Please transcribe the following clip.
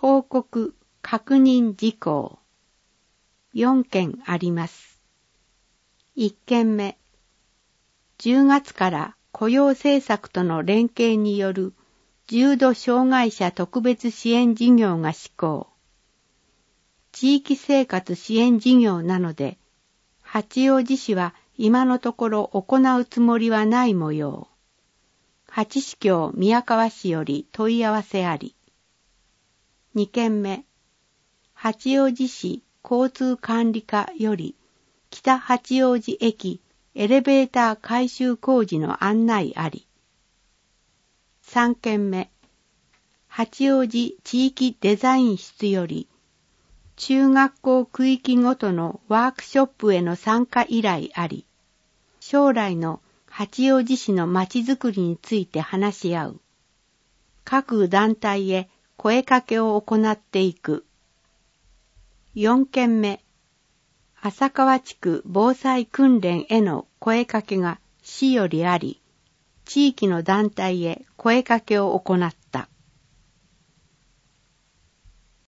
報告確認事項4件あります。1件目、10月から雇用政策との連携による重度障害者特別支援事業が施行。地域生活支援事業なので、八王子市は今のところ行うつもりはない模様。八市峡宮川市より問い合わせあり。2件目、八王子市交通管理課より北八王子駅エレベーター改修工事の案内あり。3件目、八王子地域デザイン室より中学校区域ごとのワークショップへの参加依頼あり。将来の八王子市のまちづくりについて話し合う。各団体へ声かけを行っていく。4件目、浅川地区防災訓練への声かけが市よりあり、地域の団体へ声かけを行った。